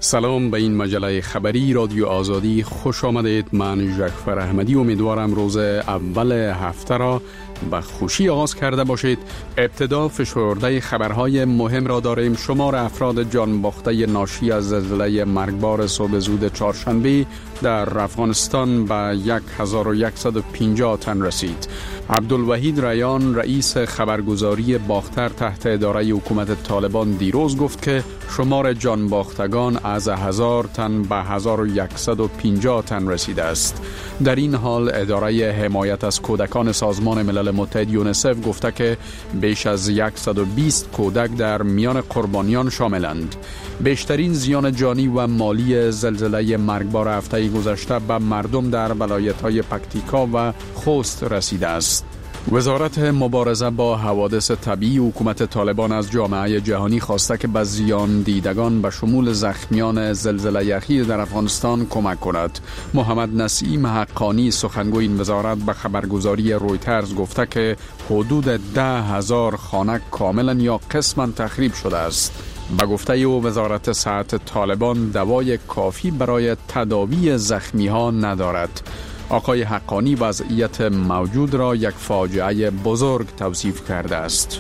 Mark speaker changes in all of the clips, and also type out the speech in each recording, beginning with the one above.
Speaker 1: سلام به این مجله خبری رادیو آزادی خوش آمدید. من جعفر احمدی امیدوارم روز اول هفته را به خوشی آغاز کرده باشید. ابتدا فشرده خبرهای مهم را داریم. شمار افراد جان باخته ناشی از زلزله مرگبار صبح زود چهارشنبه در افغانستان به 1150 تن رسید. عبدالوحید ریان رئیس خبرگزاری باختر تحت اداره حکومت طالبان دیروز گفت که شمار جان باختگان از 1000 تن به 1150 تن رسیده است. در این حال اداره حمایت از کودکان سازمان ملل متحد یونیسف گفته که بیش از 120 کودک در میان قربانیان شاملند. بیشترین زیان جانی و مالی زلزله مرگبار هفته گذشته به مردم در ولایت‌های پکتیکا و خوست رسیده است. وزارت مبارزه با حوادث طبیعی حکومت طالبان از جامعه جهانی خواسته که به زیان دیدگان به شمول زخمیان زلزله اخیر در افغانستان کمک کند. محمد نسیم حقانی سخنگوی این وزارت به خبرگزاری رویترز گفته که حدود 10,000 خانه کاملا یا قسما تخریب شده است. به گفته او وزارت صحت طالبان دوای کافی برای تداوی زخمی ها ندارد. آقای حقانی وضعیت موجود را یک فاجعه بزرگ توصیف کرده است.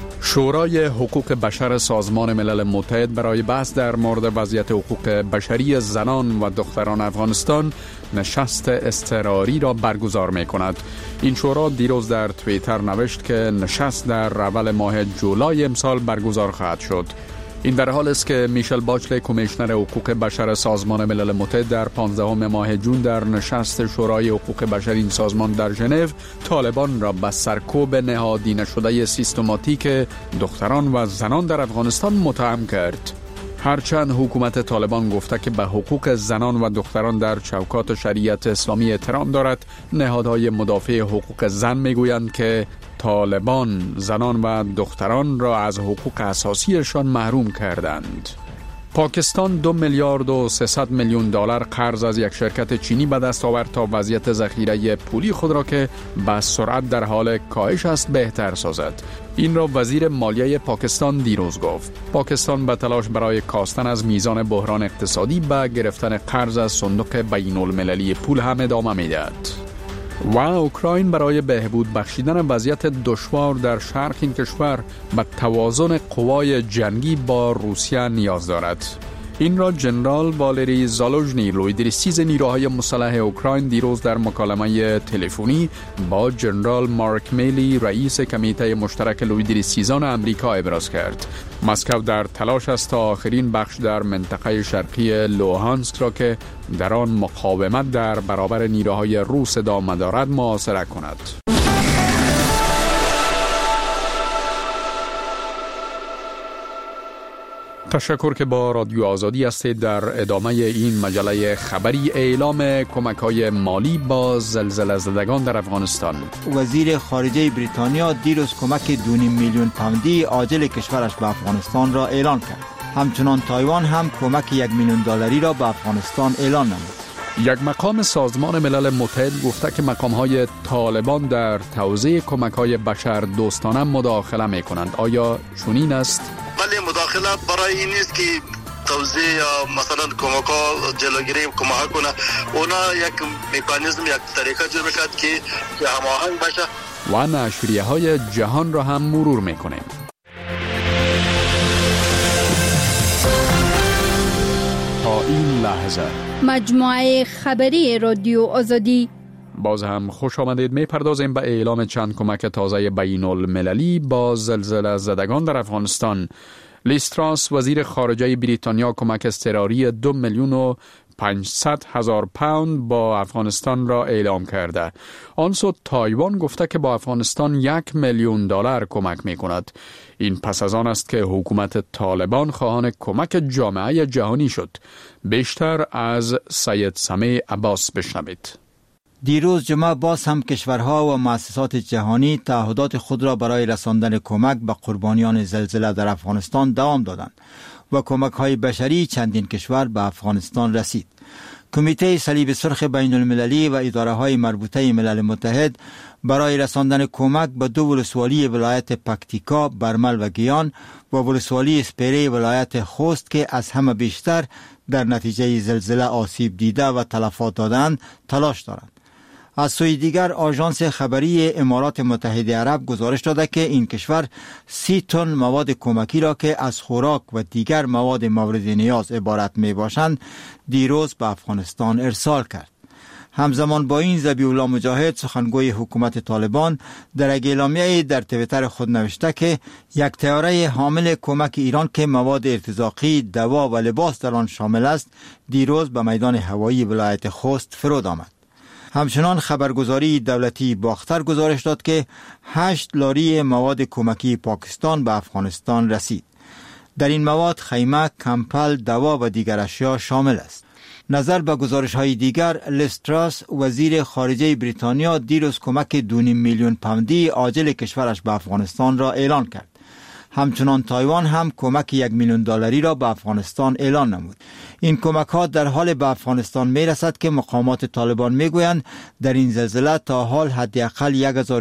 Speaker 1: شورای حقوق بشر سازمان ملل متحد برای بحث در مورد وضعیت حقوق بشری زنان و دختران افغانستان نشست اضطراری را برگزار می کند. این شورا دیروز در توییتر نوشت که نشست در اول ماه جولای امسال برگزار خواهد شد. این در حال است که میشل باچلت کمیشنر حقوق بشر سازمان ملل متحد در 15 ماه جون در نشست شورای حقوق بشر این سازمان در ژنو طالبان را به سرکوب نهادی نشده سیستماتیک دختران و زنان در افغانستان متهم کرد. هرچند حکومت طالبان گفته که به حقوق زنان و دختران در چوکات شریعت اسلامی احترام دارد، نهادهای مدافع حقوق زن میگویند که طالبان زنان و دختران را از حقوق اساسیشان محروم کردند. پاکستان 2 میلیارد و 300 میلیون دلار قرض از یک شرکت چینی به دست آورد تا وضعیت ذخیره پولی خود را که به سرعت در حال کاهش است بهتر سازد. این را وزیر مالیه پاکستان دیروز گفت. پاکستان به تلاش برای کاستن از میزان بحران اقتصادی به گرفتن قرض از صندوق بین المللی پول هم ادامه می‌دهد. و اوکراین برای بهبود بخشیدن وضعیت دشوار در شرق این کشور به توازن قوای جنگی با روسیه نیاز دارد. این را جنرال والری زالوژنی لویدریسیز نیروهای مسلح اوکراین دیروز در مکالمه تلفنی با جنرال مارک میلی رئیس کمیته مشترک لویدریسیزان آمریکا ابراز کرد. مسکو در تلاش است تا آخرین بخش در منطقه شرقی لوهانسک را که در آن مقاومت در برابر نیروهای روس ادامه دارد محاصره کند. تشکر که با رادیو آزادی هستید. در ادامه این مجله خبری اعلام کمک‌های مالی با زلزله زدگان در افغانستان.
Speaker 2: وزیر خارجه بریتانیا دیروز کمک 2.5 میلیون پوندی عاجل کشورش به افغانستان را اعلان کرد. همچنان تایوان هم کمک 1 میلیون دلاری را به افغانستان اعلان نمود.
Speaker 1: یک مقام سازمان ملل متحد گفته که مقام‌های طالبان در توزیع کمک‌های بشر دوستانه مداخله می‌کنند. آیا چنین است؟
Speaker 3: ولی مداخله برای این نیست که توزیع یا مثلا کمک‌ها جلوگیری کمک کنه. اونا یک مکانیزم، یک طریقه جور می‌کرد که هماهنگ بشه
Speaker 1: و نشریه‌های جهان را هم مرور می‌کنیم. تا این لحظه
Speaker 4: مجموعه خبری رادیو آزادی.
Speaker 1: باز هم خوش آمدید. می پردازیم به اعلام چند کمک تازه بین المللی با زلزله زدگان در افغانستان. لیز تراس وزیر خارجه بریتانیا کمک اضطراری 2,500,000 پوند با افغانستان را اعلام کرده. آنسو تایوان گفته که با افغانستان 1 میلیون دلار کمک می کند. این پس از آن است که حکومت طالبان خواهان کمک جامعه جهانی شد. بیشتر از سید سمیع عباس بشنوید.
Speaker 2: دیروز جمعه باز هم کشورها و مؤسسات جهانی تعهدات خود را برای رساندن کمک به قربانیان زلزله در افغانستان دوام دادند و کمک‌های بشری چندین کشور به افغانستان رسید. کمیته صلیب سرخ بین المللی و اداره های مربوطه ملل متحد برای رساندن کمک به 2 ولسوالی ولایت پکتیکا، برمل و گیان و ولسوالی اسپیره ولایت خوست که از همه بیشتر در نتیجه زلزله آسیب دیده و تلفات دادند تلاش دارند. از سوی دیگر آژانس خبری امارات متحده عرب گزارش داده که این کشور 30 تن مواد کمکی را که از خوراک و دیگر مواد مورد نیاز عبارت می باشند دیروز به افغانستان ارسال کرد. همزمان با این ذبیح الله مجاهد سخنگوی حکومت طالبان در یک اعلامیه در توییتر خود نوشته که یک طیاره حامل کمک ایران که مواد ارتزاقی، دوا و لباس در آن شامل است دیروز به میدان هوایی ولایت خوست فرود آمد. همچنان خبرگزاری دولتی باختر گزارش داد که 8 لاری مواد کمکی پاکستان به افغانستان رسید. در این مواد خیمه، کمپل، دوا و دیگر اشیا شامل است. نظر به گزارش های دیگر، لستراس وزیر خارجه بریتانیا دیروز کمک 2.5 میلیون پوندی عاجل کشورش به افغانستان را اعلان کرد. همچنان تایوان هم کمک 1 میلیون دلاری را به افغانستان اعلان نمود. این کمک ها در حال به افغانستان می رسد که مقامات طالبان می گویند در این زلزله تا حال حداقل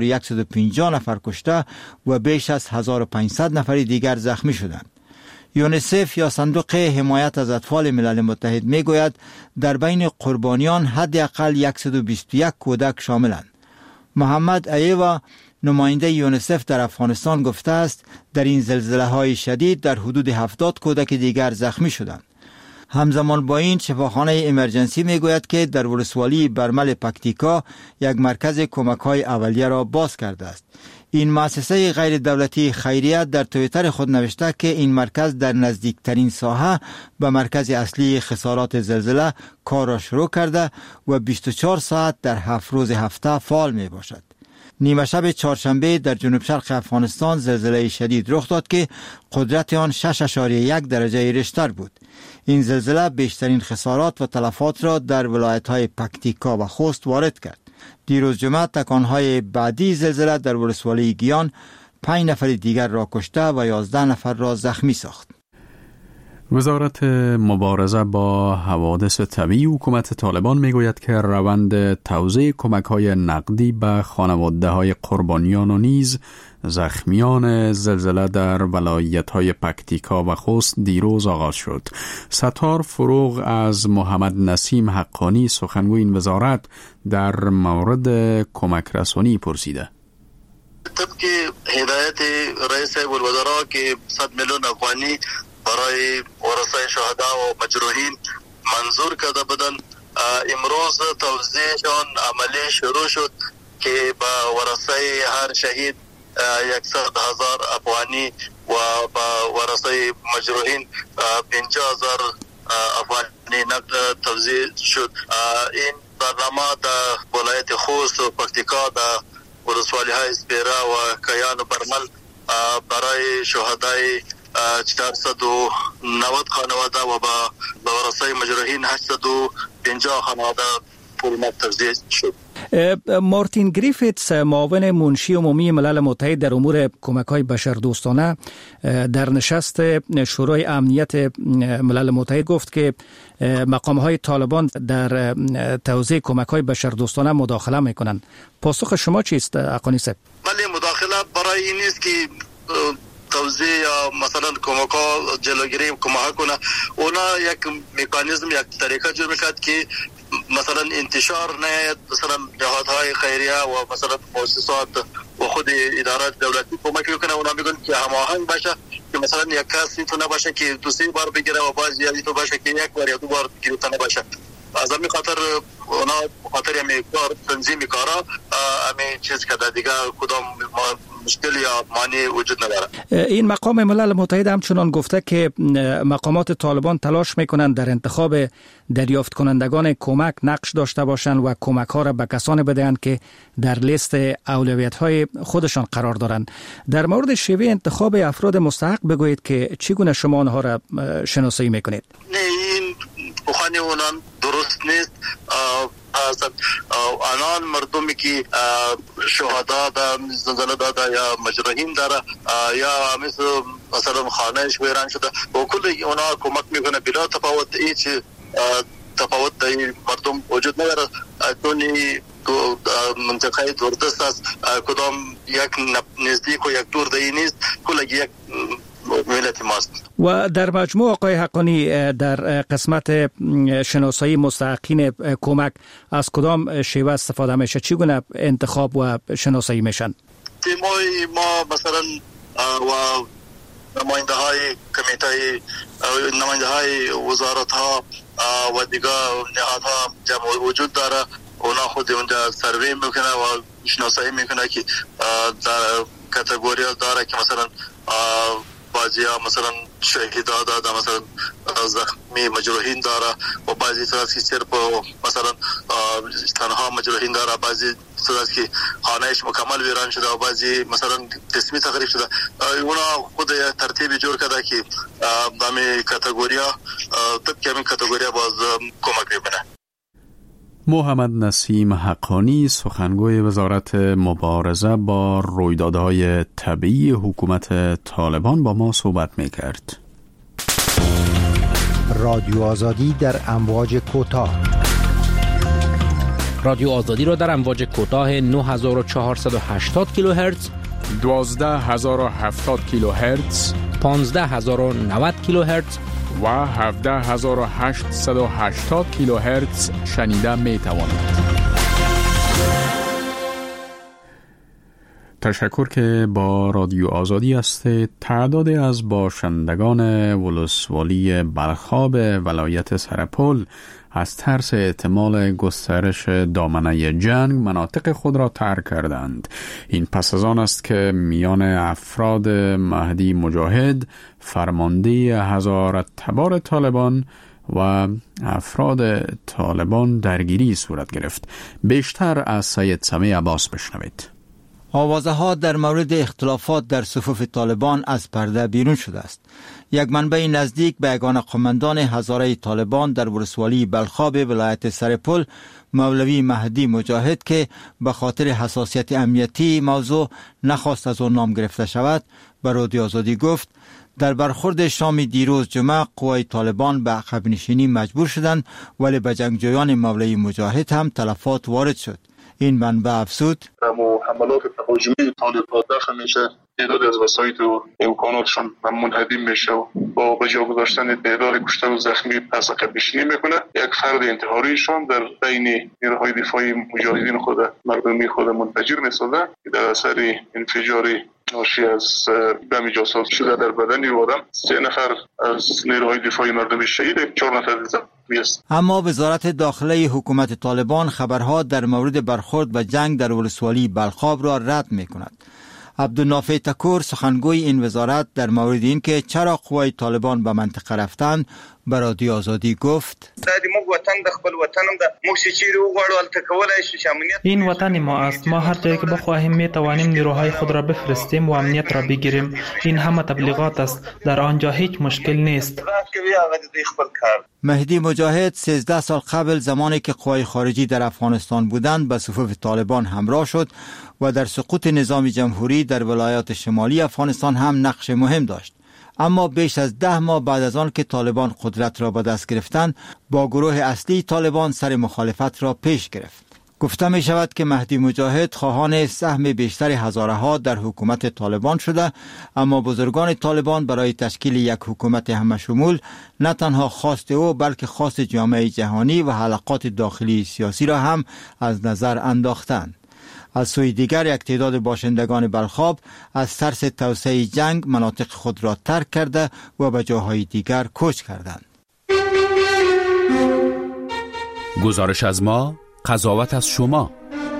Speaker 2: 1150 نفر کشته و بیش از 1500 نفر دیگر زخمی شدند. یونیسف یا صندوق حمایت از اطفال ملل متحد می گوید در بین قربانیان حداقل 121 کودک شاملند. محمد ایوا نماینده یونیسف در افغانستان گفته است در این زلزله های شدید در حدود 70 کودک دیگر زخمی شدند. همزمان با این شفاخانه امرجنسی می گوید که در ولسوالی برمل پکتیکا یک مرکز کمک های اولیه را باز کرده است. این مؤسسه غیر دولتی خیریه در توییتر خود نوشته که این مرکز در نزدیکترین ساحه به مرکز اصلی خسارات زلزله کار را شروع کرده و 24 ساعت در 7 روز هفته فعال می باشد. نیمه شب چهارشنبه در جنوب شرق افغانستان زلزله شدید رخ داد که قدرت آن 6.1 درجه ریشتر بود. این زلزله بیشترین خسارات و تلفات را در ولایت‌های پکتیکا و خوست وارد کرد. دیروز جمعه تکانهای بعدی زلزله در ولسوالی گیان 5 نفر دیگر را کشته و 11 نفر را زخمی ساخت.
Speaker 1: وزارت مبارزه با حوادث طبیعی حکومت طالبان میگوید که روند توزیع کمک‌های نقدی به خانواده‌های قربانیان و نیز زخمیان زلزله در ولایت‌های پکتیکا و خوست دیروز آغاز شد. ستار فروغ از محمد نسیم حقانی سخنگوی این وزارت در مورد کمک رسانی پرسیده.
Speaker 3: طبق هدایت رئیس الوزراء که 100 میلیون افغانی برای ورثه شهدا و مجروحین منظور کرده بودند. امروز توزیعشان عملی شروع شد که با ورثه هر شهید 100,000 افغانی و با ورثه مجروحین 50,000 افغانی نقد توزیع شد. این برنامه در ولایت خوست و پکتیکا در ولسوالی های اسپیره و کیان و برمل برای شهدای 490 خانواده و با ورثه مجروحین 850 خانواده پول توزیع شد.
Speaker 5: مارتین گریفیتس معاون منشی عمومی ملل متحد در امور کمک‌های بشردوستانه در نشست شورای امنیت ملل متحد گفت که مقام‌های طالبان در توزیع کمک‌های بشردوستانه مداخله می‌کنند. پاسخ شما چیست حقانی صاحب؟
Speaker 3: بله، مداخله برای این نیست که توزیع یا مثلا کمک‌ها جلوگیری کمک کنه. اونا یک مکانیزم، یک طریقه جور میکرد که مثلا انتشار نیاید، مثلا نهادهای خیریه و مثلا مؤسسات و خود ادارات دولتی کمک میکنه. اونا میگن که هماهنگ باشه که مثلا یک کسی تو نباشه که 2-3 بار بگیره و باز یادی تو باشه که یک بار یا 2 بار بگیره تا نباشه. از همین خاطر اونا خاطر همین کار تنظیم کارا همین چیز کرده دیگه کدام مشکل یا مانع وجود نداره.
Speaker 5: این مقام ملل متحد همچنان گفته که مقامات طالبان تلاش میکنند در انتخاب دریافت کنندگان کمک نقش داشته باشند و کمک ها را به کسانی بدهند که در لیست اولویت های خودشان قرار دارند. در مورد شیوه انتخاب افراد مستحق بگویید که چگونه شما آنها را شناسایی میکنید؟
Speaker 3: نه، این بخانی اونان درست نیست. آنان مردمی که شهدا در زلزله داده یا مجروحین داره یا مثلا خانهش ویران شده و کل اونا کمک میکنه بلا تفاوت هیچ تفاوت در مردم وجود ندارد. چون منطقه دوردست است، کدام یک نزدیک و یک دور دیگه نیست، کل یک ملت ماست.
Speaker 5: و در مجموع آقای حقانی در قسمت شناسایی مستحقین کمک از کدام شیوه استفاده میشه؟ چگونه انتخاب و شناسایی میشن؟
Speaker 3: تیمای ما مثلا و نماینده های کمیته، نماینده های وزارت ها و دیگر نهادها جمع وجود داره. اونا خود اونجا سروی میکنه و شناسایی میکنه که در کاتگوری داره که مثلا بعضی ها مثلا شهیدا داره، مثلا زخمی مجروحین داره و بعضی صورت که صرف مثلا تنها مجروحین داره، بعضی صورت که خانهش مکمل ویران شده و بعضی مثلا قسمی تخریب شده. اونا خود ترتیب جور کرده که دامی کاتگوری ها طبق همین کاتگوری باز کمک میکنه.
Speaker 1: محمد نسیم حقانی، سخنگوی وزارت مبارزه با رویدادهای طبیعی حکومت طالبان، با ما صحبت میکرد.
Speaker 6: رادیو آزادی در امواج کوتاه.
Speaker 7: رادیو آزادی را در امواج کوتاه 9480 کیلوهرتز،
Speaker 1: 12070 کیلوهرتز،
Speaker 7: 15090 کیلوهرتز
Speaker 1: و 17880 کیلوهرتز شنیده می توانید. تشکر که با رادیو آزادی هستید. تعدادی از باشندگان ولسوالی بلخاب ولایت سرپل از ترس احتمال گسترش دامنه جنگ مناطق خود را ترک کردند. این پس از آن است که میان افراد مهدی مجاهد، فرمانده هزار تبار طالبان و افراد طالبان درگیری صورت گرفت. بیشتر از سید سمیع عباس بشنوید.
Speaker 2: آوازه ها در مورد اختلافات در صفوف طالبان از پرده بیرون شده است. یک منبع نزدیک به یگانه قماندان هزاره طالبان در ولسوالی بلخاب ولایت سرپل، مولوی مهدی مجاهد، که به خاطر حساسیت امنیتی موضوع نخواست از آن نام گرفته شود، به رادیو آزادی گفت در برخورد شام دیروز جمعه قوای طالبان به عقب نشینی مجبور شدند، ولی به جنگجویان مولوی مجاهد هم تلفات وارد شد. این منبع افزود
Speaker 8: حملات تهاجمی طالبان داخل میشه، تعداد از وسایل و امکاناتشون منهدم میشه و با بجا گذاشتن تعداد کشته و زخمی پس عقب نشینی میکنه. یک فرد انتحاریشون در بین نیروهای دفاعی مجاهدین خود مردمی خود منفجر میسازه که در اثر انفجاری ناشی از بم جاساز شده در بدن آدم 3 نفر از نیروهای دفاعی مردمی شهید، 4 نفر زخمی است.
Speaker 2: اما وزارت داخله حکومت طالبان خبرها در مورد برخورد به جنگ در ولسوالی بلخاب را رد میکند. عبدالنافع تکور، سخنگوی این وزارت، در مورد این که چرا قوای طالبان به منطقه رفتند به رادیو آزادی گفت
Speaker 9: این وطن ما است. ما هر جایی که بخواهیم می توانیم نیروهای خود را بفرستیم و امنیت را بگیریم. این همه تبلیغات است، در آنجا هیچ مشکل نیست.
Speaker 2: مهدی مجاهد 13 سال قبل زمانی که قوای خارجی در افغانستان بودند به صفوف طالبان همراه شد و در سقوط نظام جمهوری در ولایات شمالی افغانستان هم نقش مهم داشت. اما بیش از 10 ماه بعد از آن که طالبان قدرت را به دست گرفتند، با گروه اصلی طالبان سر مخالفت را پیش گرفت. گفته می شود که مهدی مجاهد خواهان سهم بیشتر هزاره ها در حکومت طالبان شده، اما بزرگان طالبان برای تشکیل یک حکومت همشمول نه تنها خواست او بلکه خواست جامعه جهانی و حلقات داخلی سیاسی را هم از نظر انداختند. از سوی دیگر یک تعداد باشندگان بلخاب از ترس توسعه جنگ مناطق خود را ترک کرده و به جاهای دیگر کوچ کردند.
Speaker 10: گزارش از ما، قضاوت از شما.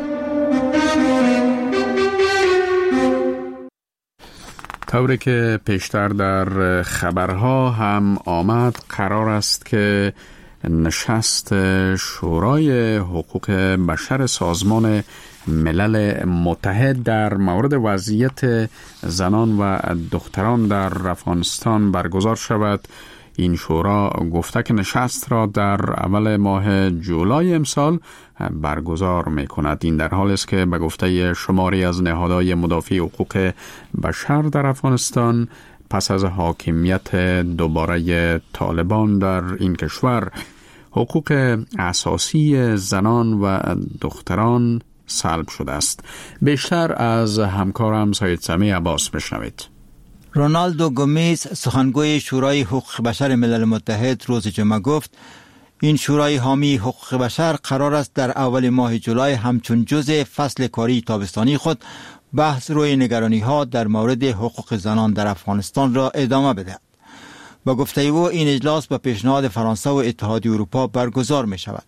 Speaker 1: طوری که پیشتر در خبرها هم آمد، قرار است که نشست شورای حقوق بشر سازمان ملل متحد در مورد وضعیت زنان و دختران در افغانستان برگزار شود. این شورا گفته که نشست را در اول ماه جولای امسال برگزار می کند. این در حال است که به گفته شماری از نهادهای مدافع حقوق بشر در افغانستان پس از حاکمیت دوباره طالبان در این کشور، حقوق اساسی زنان و دختران سلب شده است. بیشتر از همکارم سید سمیع عباس بشنوید.
Speaker 2: رونالدو گومیز سخنگوی شورای حقوق بشر ملل متحد روز جمعه گفت این شورای حامی حقوق بشر قرار است در اول ماه جولای همچون جزء فصل کاری تابستانی خود بحث روی نگرانی ها در مورد حقوق زنان در افغانستان را ادامه بدهد. با گفته او این اجلاس به پیشنهاد فرانسه و اتحادیه اروپا برگزار می شود.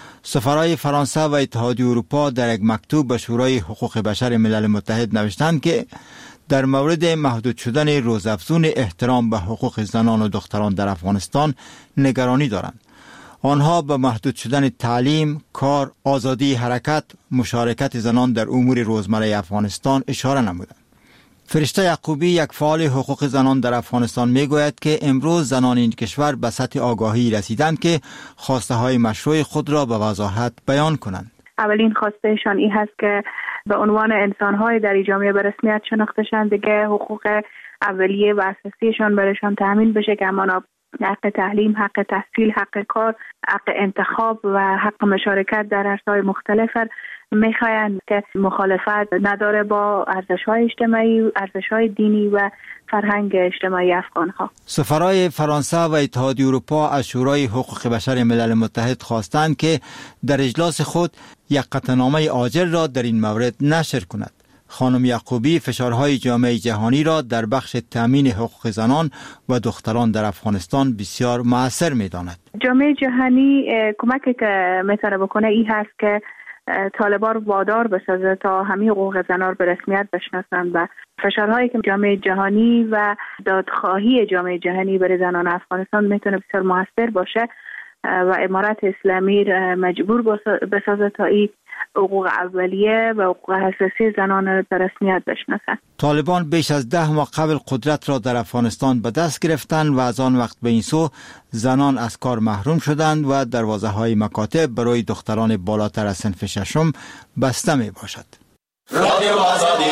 Speaker 2: سفرای فرانسه و اتحادیه اروپا در یک مکتوب به شورای حقوق بشر ملل متحد نوشتند که در مورد محدود شدن روزافزون احترام به حقوق زنان و دختران در افغانستان نگرانی دارند. آنها به محدود شدن تعلیم، کار، آزادی حرکت، مشارکت زنان در امور روزمره افغانستان اشاره نمودند. فرشته یعقوبی یک فعال حقوق زنان در افغانستان می گوید که امروز زنان این کشور به سطح آگاهی رسیدند که خواسته های مشروع خود را به وضاحت بیان کنند.
Speaker 11: اولین خواستهشان این هست که به عنوان انسان‌های در جامعه به رسمیت شناخته شوند، دیگه حقوق اولیه و اساسیشان برایشان تامین بشه که همانا حق تعلیم، حق تحصیل، حق کار، حق انتخاب و حق مشارکت در عرصه‌های مختلف میخواهند که مخالفت نداره با ارزش‌های اجتماعی، ارزش‌های دینی و فرهنگ اجتماعی افغان‌ها.
Speaker 2: سفرای فرانسه و اتحادیه اروپا از شورای حقوق بشر ملل متحد خواستند که در اجلاس خود یک قطعنامه عاجل را در این مورد نشر کند. خانم یعقوبی فشارهای جامعه جهانی را در بخش تامین حقوق زنان و دختران در افغانستان بسیار مؤثر می‌داند.
Speaker 11: جامعه جهانی کمکی که می‌تونه بکنه این هست که طالبان وادار بسازه تا همه حقوق زنان به رسمیت بشناسند و فشارهایی که جامعه جهانی و دادخواهی جامعه جهانی برای زنان افغانستان میتونه بسیار موثر باشه و امارت اسلامی مجبور بسازه تا این حقوق اولیه و حقوق اساسی زنان را به رسمیت بشناسند.
Speaker 2: طالبان بیش از 10 ماه قبل قدرت را در افغانستان به دست گرفتند و از آن وقت به این سو زنان از کار محروم شدند و دروازه‌های مکاتب برای دختران بالاتر از صنف ششم بسته می باشد. رادیو آزادی.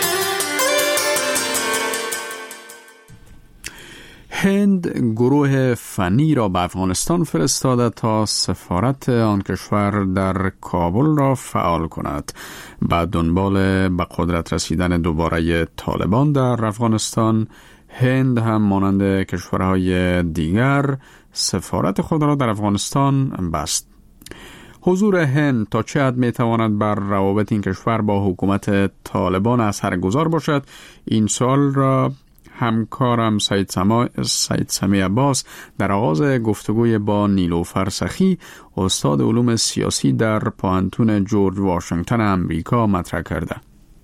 Speaker 1: هند گروه فنی را به افغانستان فرستاده تا سفارت آن کشور در کابل را فعال کند. بعد دنبال به قدرت رسیدن دوباره طالبان در افغانستان، هند هم مانند کشورهای دیگر سفارت خود را در افغانستان بست. حضور هند تا چه حد میتواند بر روابط این کشور با حکومت طالبان اثرگذار باشد؟ این سوال را همکارم سید سمیع عباس در آغاز گفتگوی با نیلوفر سخی، استاد علوم سیاسی در پوهنتون جورج واشنگتن امریکا مطرح کرده.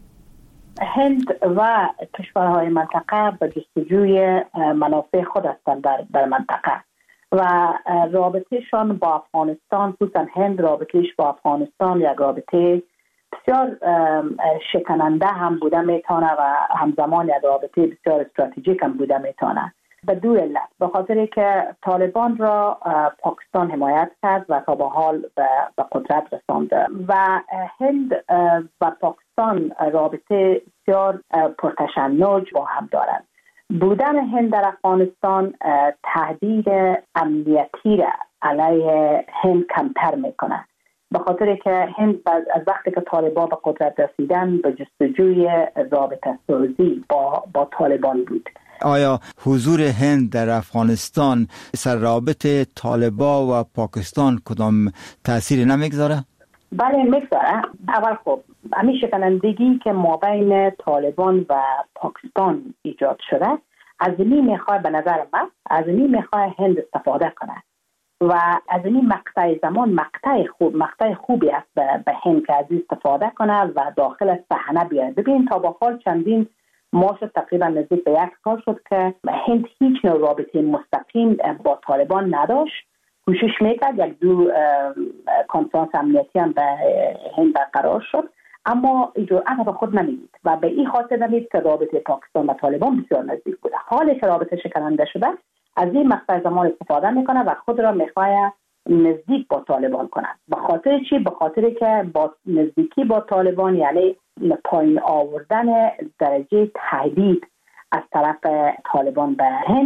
Speaker 12: هند و کشورهای منطقه به جستجوی منافع خود هستند در منطقه و رابطهشان با افغانستان، خصوصا هند رابطهش با افغانستان یک رابطه بسیار شکننده هم بوده میتونه و همزمان یک رابطه بسیار استراتژیک هم بوده میتونه. به دو علت، به خاطر که طالبان را پاکستان حمایت کرد و تا به حال به قدرت رسانده و هند و پاکستان رابطه بسیار پرتشنج با هم دارند. بودن هند در افغانستان تهدید امنیتی را علیه هند کمتر میکنه، به خاطر که هند از وقتی که طالبان به قدرت رسیدن به جستجوی رابطه سازی با طالبان بود.
Speaker 2: آیا حضور هند در افغانستان سر رابطه طالبان و پاکستان کدام تأثیری نمیگذاره؟
Speaker 12: بله میگذاره. اول خب همین شکنندگی که مابین طالبان و پاکستان ایجاد شده، از این میخواد به نظر من از این میخواد هند استفاده کنه و از این مقطع زمان مقطع خوبی است به هند که از این استفاده کنه و داخل صحنه بیاد. ببین تا به حال چندین ماه شد، تقریبا نزدیک به 1 سال شد که هند هیچ نوع رابطه مستقیم با طالبان نداشت. کوشش میکرد یک دو کنفرانس امنیتی هم به هند برقرار شد، اما جرأت به خود نمیدید و به این خاطر نمید که رابطه پاکستان و طالبان بسیار نزدیک بوده. حالی که رابطه شکننده شده، از این مقطع زمان استفاده میکنه و خود را میخواه نزدیک با طالبان کنه. به خاطر چی؟ به خاطر که با نزدیکی با طالبان یعنی پایین آوردن درجه تهدید از طرف طالبان به هند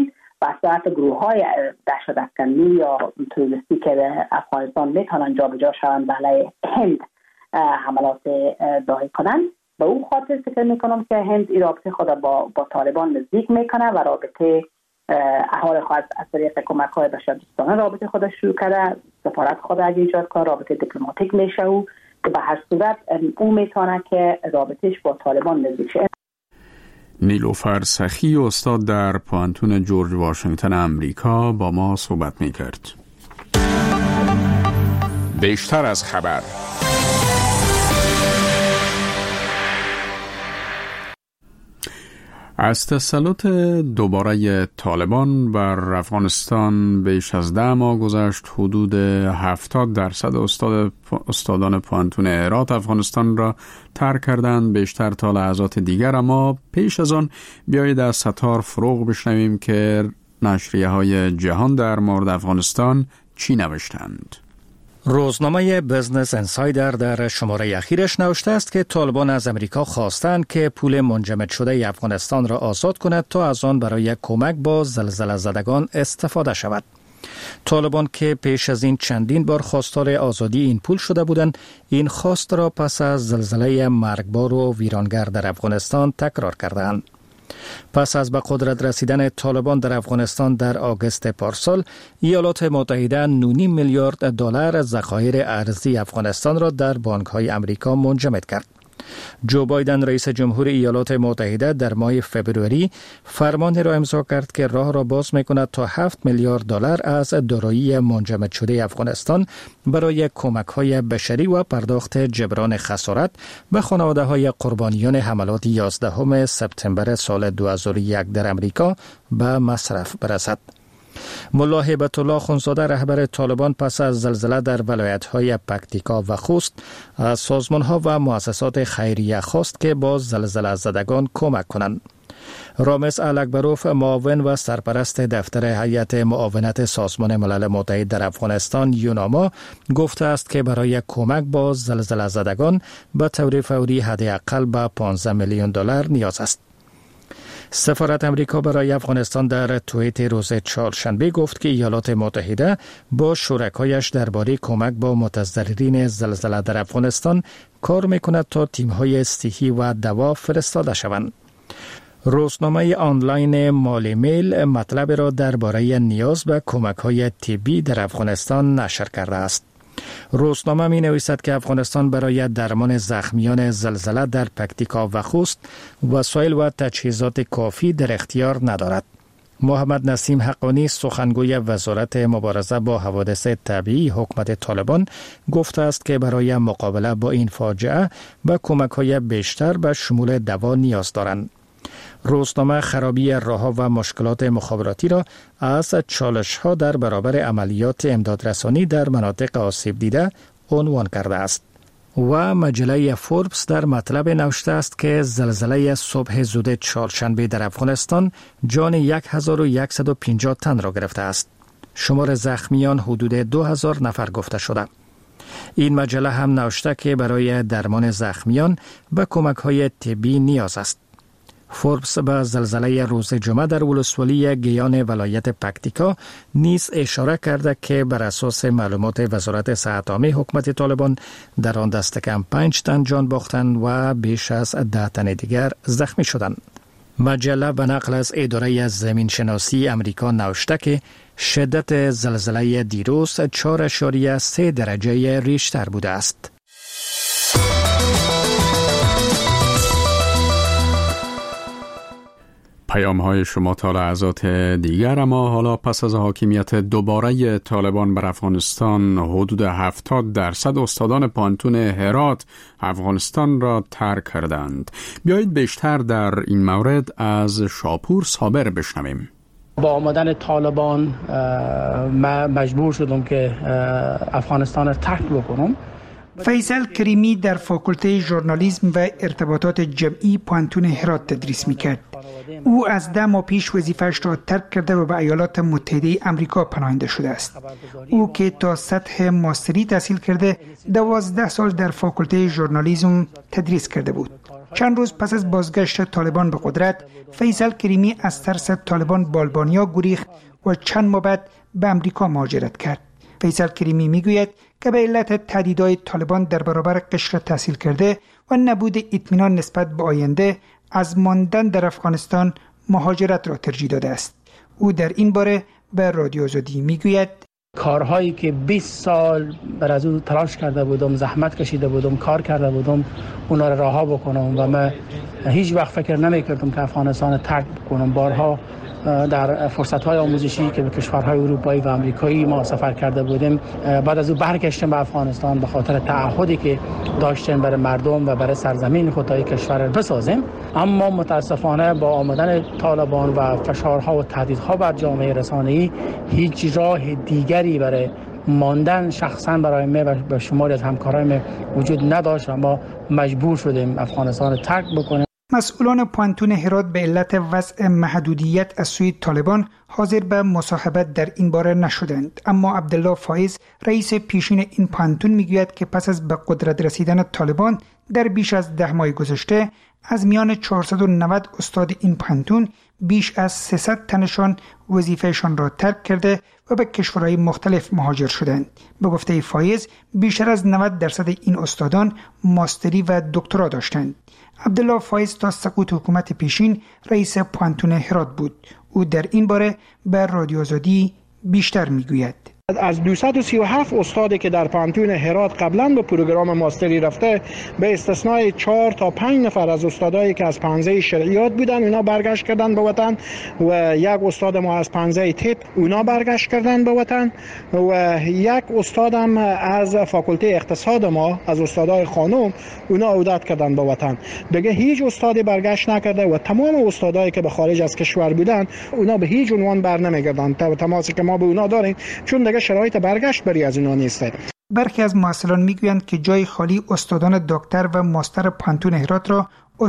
Speaker 12: بسیار گروه های دهشت‌افکنی یا تروریستی که به افغانستان میتونن جابجا شوند به علیه هند حملات داعی کنند. به اون خاطر فکر میکنم که هند این رابطه خود با طالبان نزدیک میکنه و رابطه احوال خود از طریق کمک های بشردوستانه رابطه خود شروع کرده. سفارت خود اگه ایجاد کنه رابطه دیپلماتیک میشه و به هر صورت او میتونه که رابطهش با طالبان نزدیک شه.
Speaker 1: نیلوفر سخی استاد در پوانتون جورج واشنگتن امریکا با ما صحبت میکرد. بیشتر از خبر. از تسلط دوباره طالبان بر افغانستان بیش از 10 ماه گذشت. حدود 70% استادان پوانتون هرات افغانستان را ترک کردند، بیشتر تا لحظات دیگر. اما پیش از آن بیایید از ستار فروغ بشنویم که نشریه های جهان در مورد افغانستان چی نوشتند.
Speaker 5: روزنامه بزنس انسایدر در شماره اخیرش نوشته است که طالبان از امریکا خواستند که پول منجمد شده افغانستان را آزاد کند تا از آن برای کمک با زلزله زدگان استفاده شود. طالبان که پیش از این چندین بار خواستار آزادی این پول شده بودند، این خواست را پس از زلزله مرگبار و ویرانگر در افغانستان تکرار کردند. پس از به قدرت رسیدن طالبان در افغانستان در آگوست پارسال، ایالات متحده 9.5 میلیارد دلار ذخایر ارزی افغانستان را در بانک‌های آمریکا منجمد کرد. جو بایدن رئیس جمهور ایالات متحده در ماه فوریه فرمانی را امضا کرد که راه را باز می‌کند تا 7 میلیارد دلار از دارایی منجمد شده افغانستان برای کمک‌های بشری و پرداخت جبران خسارت به خانواده‌های قربانیان حملات 11 سپتامبر سال 2001 در امریکا به مصرف برسد. ملا هیبت الله خونزاده رهبر طالبان پس از زلزله در ولایت‌های پکتیکا و خوست از سازمان‌ها و مؤسسات خیریه خواست که با زلزله زدگان کمک کنند. رامز الکبروف معاون و سرپرست دفتر هیئت معاونت سازمان ملل متحد در افغانستان یوناما گفته است که برای کمک با زلزله زدگان به طور فوری حداقل به 15 میلیون دلار نیاز است. سفارت امریکا برای افغانستان در توییت روز چهارشنبه گفت که ایالات متحده با شرکایش درباره کمک با متضررین زلزله در افغانستان کار میکند تا تیم‌های صحی و دوا فرستاده شوند. روزنامه آنلاین مالی میل مطلب را درباره نیاز به کمک‌های طبی در افغانستان نشر کرده است. روزنامه می نویسد که افغانستان برای درمان زخمیان زلزله در پکتیکا و خوست وسایل و تجهیزات کافی در اختیار ندارد. محمد نسیم حقانی سخنگوی وزارت مبارزه با حوادث طبیعی حکومت طالبان گفته است که برای مقابله با این فاجعه به کمک‌های بیشتر به شمول دوا نیاز دارند. روزنامه خرابی راه‌ها و مشکلات مخابراتی را از چالش‌ها در برابر عملیات امدادرسانی در مناطق آسیب دیده عنوان کرده است. و مجله فوربس در مطلب نوشته است که زلزله صبح زود چهارشنبه در افغانستان جان 1150 تن را گرفته است. شمار زخمیان حدود 2000 نفر گفته شده. این مجله هم نوشته که برای درمان زخمیان به کمک‌های طبی نیاز است. فوربس به زلزله روز جمعه در ولسوالی گیان ولایت پکتیکا نیز اشاره کرده که بر اساس معلومات وزارت صحت عامه حکومت طالبان در آن دست کم 5 تن جان باختند و بیش از 10 تن دیگر زخمی شدند. مجله به نقل از اداره زمین شناسی امریکا نوشته که شدت زلزله دیروز 4.3 درجه ریشتر بوده است.
Speaker 1: پیام های شما تا لحظات دیگر. اما حالا پس از حاکمیت دوباره طالبان بر افغانستان حدود 70% استادان پوانتون هرات افغانستان را ترک کردند. بیایید بیشتر در این مورد از شاپور صابر بشنویم.
Speaker 13: با آمدن طالبان مجبور شدم که افغانستان را ترک بکنم.
Speaker 14: فیصل کریمی در فاکولته ژورنالیسم و ارتباطات جمعی پوانتون هرات تدریس میکرد. او از 10 ماه پیش وظیفه‌اش را ترک کرده و به ایالات متحده آمریکا پناهنده شده است. او که تا سطح ماستری تحصیل کرده 12 سال در فاکولته ژورنالیسم تدریس کرده بود. چند روز پس از بازگشت طالبان به قدرت، فیصل کریمی از ترس طالبان به آلبانیا گریخت و چند ماه بعد به امریکا مهاجرت کرد. فیصل کریمی میگوید که به علت تهدیدهای طالبان در برابر قشر تحصیل کرده و نبود اطمینان نسبت به آینده از ماندن در افغانستان مهاجرت را ترجیح داده است. او در این باره به رادیو آزادی میگوید
Speaker 13: کارهایی که 20 سال بر از او تلاش کرده بودم، زحمت کشیده بودم، کار کرده بودم، اونا را رها بکنم و من هیچ وقت فکر نمی‌کردم که افغانستان ترک بکنم. بارها در فرصت‌های آموزشی که به کشورهای اروپایی و آمریکایی ما سفر کرده بودیم، بعد از او برگشتیم به افغانستان به خاطر تعهدی که داشتیم برای مردم و برای سرزمین خود تا کشور را بسازیم. اما متاسفانه با آمدن طالبان و فشارها و تهدیدها بر جامعه رسانه‌ای هیچ راه دیگری برای ماندن شخصا برای من و به شماری از همکارایم وجود نداشت و ما مجبور شدیم افغانستان ترک بکنیم.
Speaker 14: مسئولان پانتون هرات به علت وضع محدودیت از سوی طالبان حاضر به مصاحبت در این باره نشدند، اما عبدالله فایز رئیس پیشین این پانتون میگوید که پس از به قدرت رسیدن طالبان در بیش از 10 ماه گذشته از میان 490 استاد این پانتون بیش از 300 تنشان وظیفهشان را ترک کرده و به کشورهای مختلف مهاجر شدند. به گفته فایز بیشتر از 90% این استادان ماستری و دکترا داشتند. عبدالله فایز تا سقوط حکومت پیشین رئیس پانتون هرات بود. او در این باره به رادیو آزادی بیشتر میگوید.
Speaker 15: از 237 استادی که در پانتون هرات قبلا به پروگرام ماستری رفته، به استثنای 4 تا 5 نفر از استادایی که از پانزه شرعیات بودن اونا برگشت کردن به وطن و یک استاد ما از پانزه طب اونا برگشت کردن به وطن و یک استادم از فاکولته اقتصاد ما از استادای خانم اونا عودت کردن به وطن. دیگه هیچ استادی برگشت نکرده و تمام استادایی که به خارج از کشور بودن اونا به هیچ عنوان بر نمیگردن. تماسی که ما به اونا داریم چون دیگه شرایط برگشت بری از اینا نیسته.
Speaker 14: برخی از محصلان میگویند که جای خالی استادان دکتر و ماستر پانتون هرات را